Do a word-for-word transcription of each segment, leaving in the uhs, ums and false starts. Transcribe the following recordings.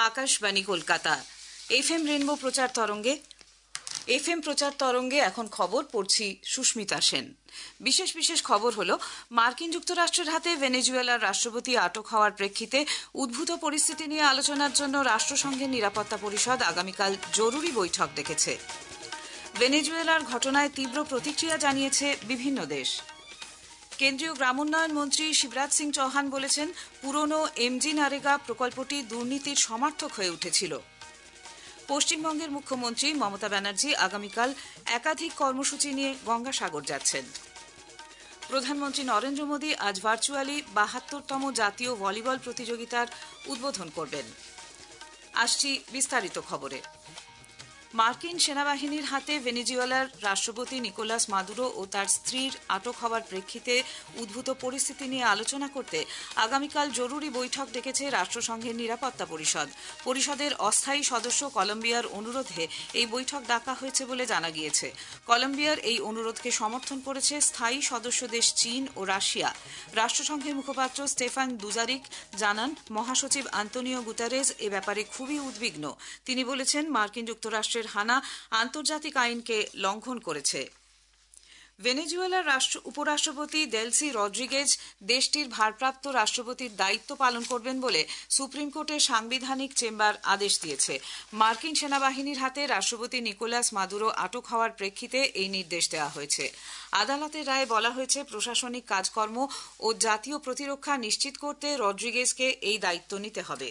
Akashvani Kolkata. FM rainbow প্রচার তরঙ্গে FM প্রচার তরঙ্গে এখন খবর পড়ছি সুস্মিতা সেন। বিশেষ বিশেষ খবর হলো, মার্কিন যুক্তরাষ্ট্রের হাতে ভেনেজুয়েলার রাষ্ট্রপতি আটক হওয়ার প্রেক্ষিতে উদ্ভূত পরিস্থিতি নিয়ে আলোচনার জন্য রাষ্ট্রসংঘের নিরাপত্তা পরিষদ আগামীকাল জরুরি বৈঠক ডেকেছে। ভেনেজুয়েলার ঘটনায় তীব্র প্রতিক্রিয়া জানিয়েছে বিভিন্ন দেশ। কেন্দ্রীয় গ্রামোন্নয়ন মন্ত্রী শিবরাজ সিং চৌহান বলেছেন, পুরনো এমজি নারেগা প্রকল্পটি দুর্নীতির সমার্থক হয়ে উঠেছিল। পশ্চিমবঙ্গের মুখ্যমন্ত্রী মমতা ব্যানার্জি আগামীকাল একাধিক কর্মসূচি নিয়ে গঙ্গাসাগর যাচ্ছেন। প্রধানমন্ত্রী নরেন্দ্র মোদী আজ ভার্চুয়ালি বাহাত্তরতম জাতীয় ভলিবল প্রতিযোগিতার উদ্বোধন করবেন। আসছি বিস্তারিত খবরে। মার্কিন সেনাবাহিনীর হাতে ভেনেজুয়েলার রাষ্ট্রপতি নিকোলাস মাদুরো ও তার স্ত্রীর আটক হওয়ার প্রেক্ষিতে উদ্ভূত পরিস্থিতি নিয়ে আলোচনা করতে আগামীকাল জরুরি বৈঠক ডেকেছে রাষ্ট্রসংঘের নিরাপত্তা পরিষদ। পরিষদের অস্থায়ী সদস্য কলম্বিয়ার অনুরোধে এই বৈঠক ডাকা হয়েছে বলে জানা গিয়েছে। কলম্বিয়ার এই অনুরোধকে সমর্থন করেছে স্থায়ী সদস্য দেশ চীন ও রাশিয়া। রাষ্ট্রসংঘের মুখপাত্র স্টেফান দুজারিক জানান, মহাসচিব আন্তোনিও গুতেরেস এ ব্যাপারে খুবই উদ্বিগ্ন। তিনি বলেছেন, মার্কিন যুক্তরাষ্ট্রের হানা আন্তর্জাতিক আইনকে লঙ্ঘন করেছে। ভেনেজুয়েলার রাষ্ট্র উপরাষ্ট্রপতি দেলসি রদ্রিগেজ দেশটির ভারপ্রাপ্ত রাষ্ট্রপতির দায়িত্ব পালন করবেন বলে সুপ্রিম কোর্টের সাংবিধানিক চেম্বার আদেশ দিয়েছে। মার্কিন সেনাবাহিনীর হাতে রাষ্ট্রপতি নিকোলাস মাদুরো আটক হওয়ার প্রেক্ষিতে এই নির্দেশ দেওয়া হয়েছে। আদালতের রায়ে বলা হয়েছে, প্রশাসনিক কাজকর্ম ও জাতীয় প্রতিরক্ষা নিশ্চিত করতে রদ্রিগেজকে এই দায়িত্ব নিতে হবে।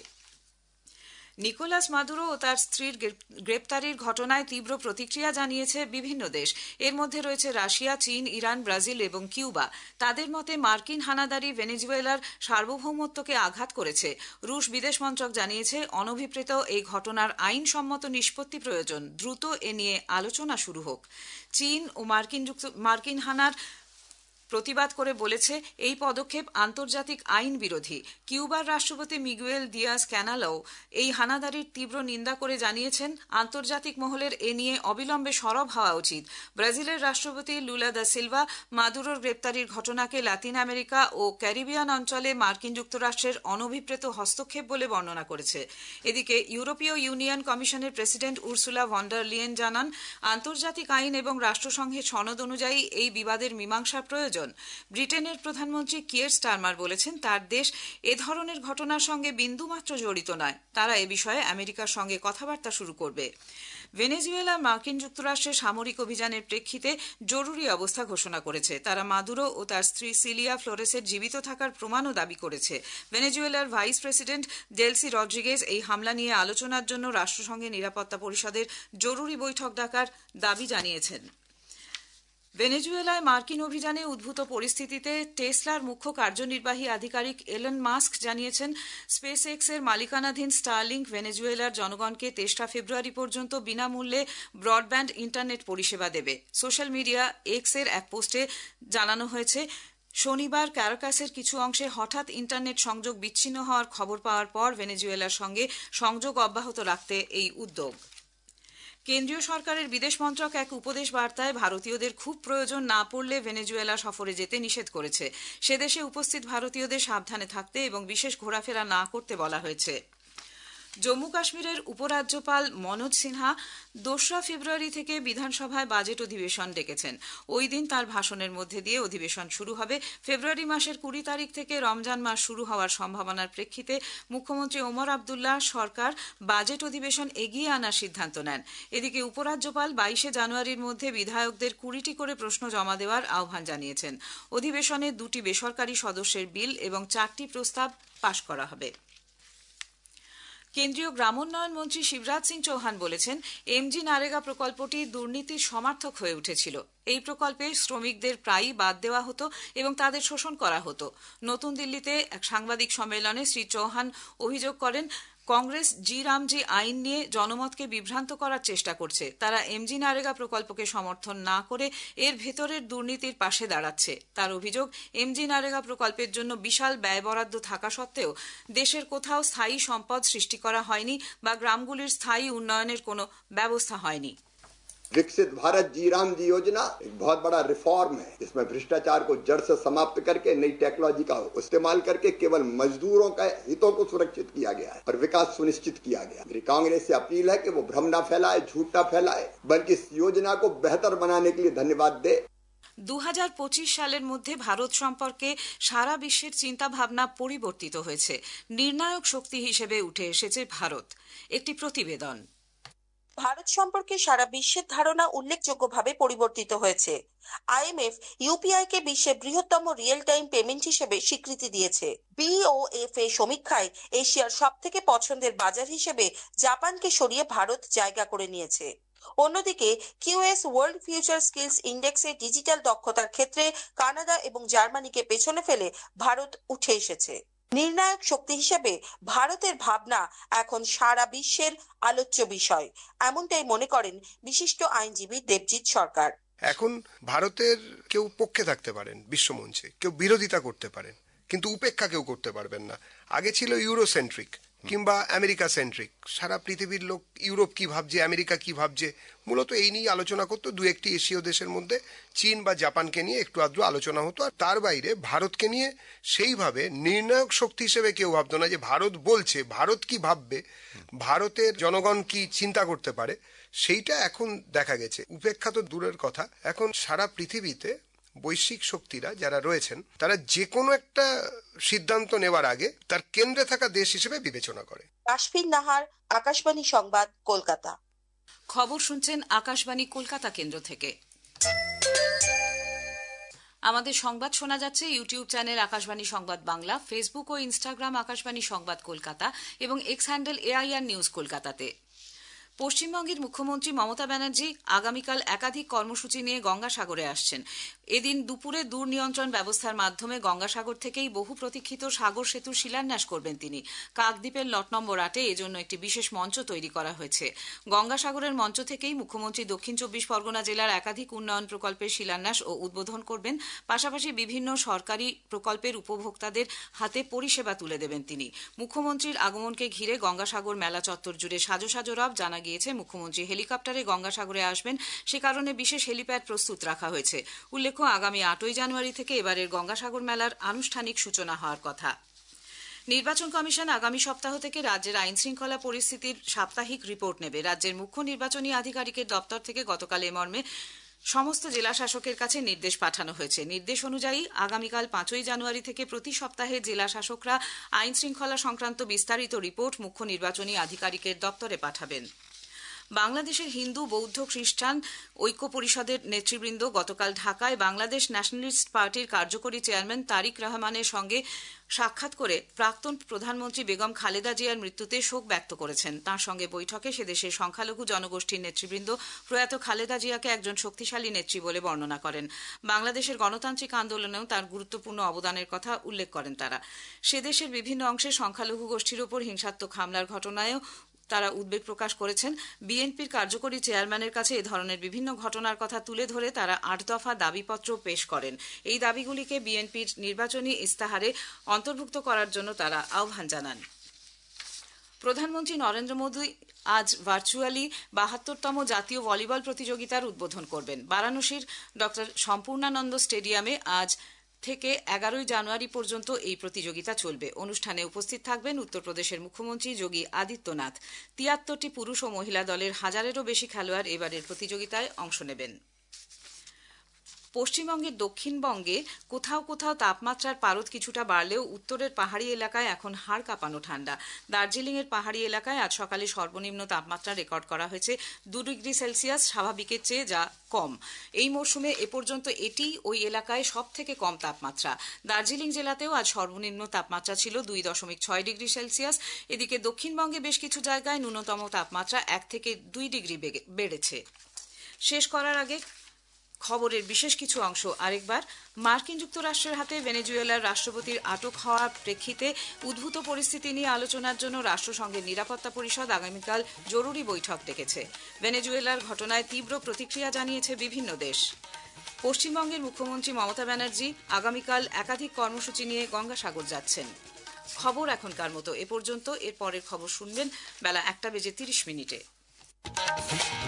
নিকোলাস মাদুরো ও তার স্ত্রীর গ্রেপ্তারির ঘটনায় তীব্র প্রতিক্রিয়া জানিয়েছে বিভিন্ন দেশ। এর মধ্যে রয়েছে রাশিয়া, চীন, ইরান, ব্রাজিল এবং কিউবা। তাদের মতে, মার্কিন হানাদারি ভেনেজুয়েলার সার্বভৌমত্বকে আঘাত করেছে। রুশ বিদেশ মন্ত্রক জানিয়েছে, অনভিপ্রেত এই ঘটনার আইনসম্মত নিষ্পত্তি প্রয়োজন। দ্রুত এ নিয়ে আলোচনা শুরু হোক। চীন ও মার্কিন যুক্ত মার্কিন হানার প্রতিবাদ করে বলেছে, এই পদক্ষেপ আন্তর্জাতিক আইন বিরোধী। কিউবার রাষ্ট্রপতি মিগুয়েল দিয়াজ ক্যানালও এই হানাদারির তীব্র নিন্দা করে জানিয়েছেন, আন্তর্জাতিক মহলের এ নিয়ে অবিলম্বে সরব হওয়া উচিত। ব্রাজিলের রাষ্ট্রপতি লুলা দা সিলভা মাদুরোর গ্রেপ্তারির ঘটনাকে লাতিন আমেরিকা ও ক্যারিবিয়ান অঞ্চলে মার্কিন যুক্তরাষ্ট্রের অনভিপ্রেত হস্তক্ষেপ বলে বর্ণনা করেছে। এদিকে ইউরোপীয় ইউনিয়ন কমিশনের president Ursula von der Leyen জানান, আন্তর্জাতিক আইন এবং রাষ্ট্রসংঘের সনদ অনুযায়ী এই বিবাদের মীমাংসা প্রয়োজন। ব্রিটেনের প্রধানমন্ত্রী কিয়ার স্টারমার বলেছেন, তার দেশ এ ধরনের ঘটনার সঙ্গে বিন্দুমাত্র জড়িত নয়। তারা এ বিষয়ে আমেরিকার সঙ্গে কথাবার্তা শুরু করবে। ভেনেজুয়েলা মার্কিন যুক্তরাষ্ট্রের সামরিক অভিযানের প্রেক্ষিতে জরুরি অবস্থা ঘোষণা করেছে। তারা মাদুরো ও তার স্ত্রী সিলিয়া ফ্লোরেসের জীবিত থাকার প্রমাণও দাবি করেছে। ভেনেজুয়েলার ভাইস প্রেসিডেন্ট ডেলসি রদ্রিগেজ এই হামলা নিয়ে আলোচনার জন্য রাষ্ট্রসংঘের নিরাপত্তা পরিষদের জরুরি বৈঠক ডাকার দাবি জানিয়েছেন। ভেনেজুয়েলায় মার্কিন অভিযানে উদ্ভূত পরিস্থিতিতে টেসলার মুখ্য কার্যনির্বাহী আধিকারিক এলন মাস্ক জানিয়েছেন, স্পেস এক্স এর মালিকানাধীন স্টারলিংক ভেনেজুয়েলার জনগণকে তেসরা ফেব্রুয়ারি পর্যন্ত বিনামূল্যে ব্রডব্যান্ড ইন্টারনেট পরিষেবা দেবে। সোশ্যাল মিডিয়া এক্স এর এক পোস্টে জানানো হয়েছে, শনিবার ক্যারাকাসের কিছু অংশে হঠাৎ ইন্টারনেট সংযোগ বিচ্ছিন্ন হওয়ার খবর পাওয়ার পর ভেনেজুয়েলার সঙ্গে সংযোগ অব্যাহত রাখতে এই উদ্যোগ। কেন্দ্রীয় সরকারের বিদেশ মন্ত্রক এক উপদেশ বার্তায় ভারতীয়দের খুব প্রয়োজন না পড়লে ভেনেজুয়েলা সফরে যেতে নিষেধ করেছে। সে দেশে উপস্থিত ভারতীয়দের সাবধানে থাকতে এবং বিশেষ ঘোরাফেরা না করতে বলা হয়েছে। জম্মু কাশ্মীরের উপরাজ্যপাল মনোজ সিনহা দোসরা ফেব্রুয়ারি থেকে বিধানসভায় বাজেট অধিবেশন ডেকেছেন। ওই দিন তার ভাষণের মধ্যে দিয়ে অধিবেশন শুরু হবে। ফেব্রুয়ারি মাসের কুড়ি তারিখ থেকে রমজান মাস শুরু হওয়ার সম্ভাবনার প্রেক্ষিতে মুখ্যমন্ত্রী ওমর আবদুল্লাহ সরকার বাজেট অধিবেশন এগিয়ে আনার সিদ্ধান্ত নেন। এদিকে উপরাজ্যপাল বাইশে জানুয়ারির মধ্যে বিধায়কদের কুড়িটি করে প্রশ্ন জমা দেওয়ার আহ্বান জানিয়েছেন। অধিবেশনে দুটি বেসরকারি সদস্যের বিল এবং চারটি প্রস্তাব পাশ করা হবে। কেন্দ্রীয় গ্রামোন্নয়ন মন্ত্রী শিবরাজ সিং চৌহান বলেছেন, এমজি নারেগা প্রকল্পটি দুর্নীতির সমার্থক হয়ে উঠেছিল। এই প্রকল্পে শ্রমিকদের প্রায়ই বাদ দেওয়া হতো এবং তাদের শোষণ করা হতো। নতুন দিল্লিতে এক সাংবাদিক সম্মেলনে শ্রী চৌহান অভিযোগ করেন, কংগ্রেস জি রামজি আইন নিয়ে জনমতকে বিভ্রান্ত করার চেষ্টা করছে। তারা এমজি নারেগা প্রকল্পকে সমর্থন না করে এর ভেতরের দুর্নীতির পাশে দাঁড়াচ্ছে। তার অভিযোগ, এমজি নারেগা প্রকল্পের জন্য বিশাল ব্যয় বরাদ্দ থাকা সত্ত্বেও দেশের কোথাও স্থায়ী সম্পদ সৃষ্টি করা হয়নি বা গ্রামগুলির স্থায়ী উন্নয়নের কোনো ব্যবস্থা হয়নি। विकसित भारत जी राम जी योजना एक बहुत बड़ा रिफॉर्म है, इसमें भ्रष्टाचार को जड़ से समाप्त करके नई टेक्नोलॉजी का इस्तेमाल करके केवल मजदूरों का हितों को सुरक्षित किया गया है और विकास सुनिश्चित किया गया। मेरी कांग्रेस से अपील है कि वो भ्रम न फैलाए, झूठ न फैलाए, बल्कि इस योजना को बेहतर बनाने के लिए धन्यवाद दे। দু হাজার পঁচিশ সালের মধ্যে ভারত সম্পর্কে সারা বিশ্বের চিন্তা ভাবনা পরিবর্তিত হয়েছে। নির্ণায়ক শক্তি হিসেবে উঠে এসেছে ভারত। একটি প্রতিবেদন। ভারত সম্পর্কে সারা বিশ্বের ধারণা উল্লেখযোগ্যভাবে পরিবর্তিত হয়েছে। আইএমএফ ইউপিআই কে বিশ্বের বৃহত্তম রিয়েল টাইম পেমেন্ট হিসেবে স্বীকৃতি দিয়েছে। বিওএফ এ সমীক্ষায় এশিয়ার সব থেকে পছন্দের বাজার হিসেবে জাপানকে সরিয়ে ভারত জায়গা করে নিয়েছে। অন্যদিকে কিউএস ওয়ার্ল্ড ফিউচার স্কিলস ইন্ডেক্সে ডিজিটাল দক্ষতার ক্ষেত্রে কানাডা এবং জার্মানিকে পেছনে ফেলে ভারত উঠে এসেছে। নির্ণায়ক শক্তি হিসেবে ভারতের ভাবনা এখন সারা বিশ্বের আলোচ্য বিষয়, এমনটাই মনে করেন বিশিষ্ট আইনজীবী দেবজিৎ সরকার। এখন ভারতের কেউ পক্ষে থাকতে পারেন বিশ্বমঞ্চে, কেউ বিরোধিতা করতে পারেন, কিন্তু উপেক্ষা কেউ করতে পারবেন না। আগে ছিল ইউরোসেন্ট্রিক কিংবা আমেরিকা সেন্ট্রিক, সারা পৃথিবীর লোক ইউরোপ কি ভাবছে, আমেরিকা কি ভাবছে, মূলত এই নিয়ে আলোচনা করতো। দু একটি এশীয় দেশের মধ্যে চীন বা জাপানকে নিয়ে একটু আধটু আলোচনা হতো, আর তার বাইরে ভারতকে নিয়ে সেইভাবে নির্ণায়ক শক্তি হিসেবে কেউ ভাবতো না যে ভারত বলছে, ভারত কি ভাববে, ভারতের জনগণ কি চিন্তা করতে পারে, সেইটা এখন দেখা গেছে। উপেক্ষা তো দূরের কথা, এখন সারা পৃথিবীতে বৈশ্বিক শক্তিরা যারা রয়েছেন তারা যে কোনো একটা সিদ্ধান্ত নেওয়ার আগে তার কেন্দ্রে থাকা দেশ হিসেবে বিবেচনা করে। কাশফিন নাহার, আকাশবাণী সংবাদ, কলকাতা। খবর শুনছেন আকাশবাণী কলকাতা কেন্দ্র থেকে। আমাদের সংবাদ শোনা যাচ্ছে YouTube channel Akashvani Sambad Bangla, Facebook ও ইনস্টাগ্রাম আকাশবাণী সংবাদ কলকাতা এবং এক্স হ্যান্ডেল এআইআর নিউজ কলকাতাতে। পশ্চিমবঙ্গের মুখ্যমন্ত্রী মমতা ব্যানার্জি আগামীকাল একাধিক কর্মসূচি নিয়ে গঙ্গাসাগরে আসছেন। এদিন দুপুরে দূর নিয়ন্ত্রণ ব্যবস্থার মাধ্যমে গঙ্গাসাগর থেকেই বহু প্রতীক্ষিত সাগর সেতুর শিলান্যাস করবেন তিনি। কাকদ্বীপের লট নম্বর আটে এজন্য একটি বিশেষ মঞ্চ তৈরি করা হয়েছে। গঙ্গাসাগরের মঞ্চ থেকেই মুখ্যমন্ত্রী দক্ষিণ চব্বিশ পরগনা জেলার একাধিক উন্নয়ন প্রকল্পের শিলান্যাস ও উদ্বোধন করবেন। পাশাপাশি বিভিন্ন সরকারি প্রকল্পের উপভোক্তাদের হাতে পরিষেবা তুলে দেবেন তিনি। মুখ্যমন্ত্রীর আগমনকে ঘিরে গঙ্গাসাগর মেলা চত্বর জুড়ে সাজো সাজো রব। জানা গিয়েছে মুখ্যমন্ত্রী হেলিকপ্টারে গঙ্গাসাগরে আসবেন, সে কারণে বিশেষ হেলিপ্যাড প্রস্তুত রাখা হয়েছে। উল্লেখ্য, আগামী আটই জানুয়ারি থেকে এবারের গঙ্গাসাগর মেলার আনুষ্ঠানিক সূচনা হওয়ার কথা। নির্বাচন কমিশন আগামী সপ্তাহ থেকে রাজ্যের আইন শৃঙ্খলা পরিস্থিতির সাপ্তাহিক রিপোর্ট নেবে। রাজ্যের মুখ্য নির্বাচনী আধিকারিকের দপ্তর থেকে গতকাল এ মর্মে সমস্ত জেলা শাসকের কাছে নির্দেশ পাঠানো হয়েছে। নির্দেশ অনুযায়ী আগামীকাল পাঁচই জানুয়ারি থেকে প্রতি সপ্তাহে জেলা শাসকরা আইন শৃঙ্খলা সংক্রান্ত বিস্তারিত রিপোর্ট মুখ্য নির্বাচনী আধিকারিকের দপ্তরে পাঠাবেন। বাংলাদেশের হিন্দু, বৌদ্ধ, খ্রিস্টান ঐক্য পরিষদের নেতৃবৃন্দ গতকাল ঢাকায় বাংলাদেশ ন্যাশনালিস্ট পার্টির কার্যকরী চেয়ারম্যান তারিক রহমানের সঙ্গে সাক্ষাৎ করে প্রাক্তন প্রধানমন্ত্রী বেগম খালেদা জিয়ার মৃত্যুতে শোক ব্যক্ত করেছেন। তাঁর সঙ্গে বৈঠকে সে দেশের সংখ্যালঘু জনগোষ্ঠীর নেতৃবৃন্দ প্রয়াত খালেদা জিয়াকে একজন শক্তিশালী নেত্রী বলে বর্ণনা করেন। বাংলাদেশের গণতান্ত্রিক আন্দোলনেও তার গুরুত্বপূর্ণ অবদানের কথা উল্লেখ করেন তারা। সে দেশের বিভিন্ন অংশে সংখ্যালঘু গোষ্ঠীর ওপর হিংসাত্মক হামলার ঘটনায়ও তারা উদ্বেগ প্রকাশ করেছেন। বিএনপির কার্যকরী চেয়ারম্যানের কাছে এ ধরনের বিভিন্ন ঘটনার কথা তুলে ধরে তারা আট দফা দাবিপত্র পেশ করেন। এই দাবিগুলিকে বিএনপির নির্বাচনী ইস্তাহারে অন্তর্ভুক্ত করার জন্য তারা আহ্বান জানান। প্রধানমন্ত্রী নরেন্দ্র মোদী আজ ভার্চুয়ালি বাহাত্তরতম জাতীয় ভলিবল প্রতিযোগিতার উদ্বোধন করবেন। বারাণসীর ডক্টর সম্পূর্ণানন্দ স্টেডিয়ামে আজ থেকে এগারোই জানুয়ারি পর্যন্ত এই প্রতিযোগিতা চলবে। অনুষ্ঠানে উপস্থিত থাকবেন উত্তরপ্রদেশের মুখ্যমন্ত্রী যোগী আদিত্যনাথ। তিয়াত্তরটি পুরুষ ও মহিলা দলের হাজারেরও বেশি খেলোয়াড় এবারের প্রতিযোগিতায় অংশ নেবেন। পশ্চিমবঙ্গের দক্ষিণবঙ্গে কোথাও কোথাও তাপমাত্রার পারদ কিছুটা বাড়লেও উত্তরের পাহাড়ি এলাকায় এখন হাড় কাঁপানো ঠান্ডা। দার্জিলিংয়ের পাহাড়ি এলাকায় আজ সকালে সর্বনিম্ন তাপমাত্রা রেকর্ড করা হয়েছে দু ডিগ্রি সেলসিয়াস, স্বাভাবিকের চেয়ে যা কম। এই মরশুমে এ পর্যন্ত এটি ওই এলাকায় সব থেকে কম তাপমাত্রা। দার্জিলিং জেলাতেও আজ সর্বনিম্ন তাপমাত্রা ছিল দুই দশমিক ছয় ডিগ্রি সেলসিয়াস। এদিকে দক্ষিণবঙ্গে বেশ কিছু জায়গায় ন্যূনতম তাপমাত্রা এক থেকে দুই ডিগ্রি বেড়েছে। শেষ করার আগে খবরের বিশেষ কিছু অংশ আরেকবার। মার্কিন যুক্তরাষ্ট্রের হাতে ভেনেজুয়েলার রাষ্ট্রপতির আটক হওয়ার প্রেক্ষিতে উদ্ভূত পরিস্থিতি নিয়ে আলোচনার জন্য রাষ্ট্রসংঘের নিরাপত্তা পরিষদ আগামীকাল জরুরি বৈঠক ডেকেছে। ভেনেজুয়েলার ঘটনায় তীব্র প্রতিক্রিয়া জানিয়েছে বিভিন্ন দেশ। পশ্চিমবঙ্গের মুখ্যমন্ত্রী মমতা ব্যানার্জি আগামীকাল একাধিক কর্মসূচি নিয়ে গঙ্গাসাগর যাচ্ছেন। খবর এখনকার মতো এ পর্যন্ত। এর পরের খবর শুনবেন বেলা একটা বেজে তিরিশ মিনিটে।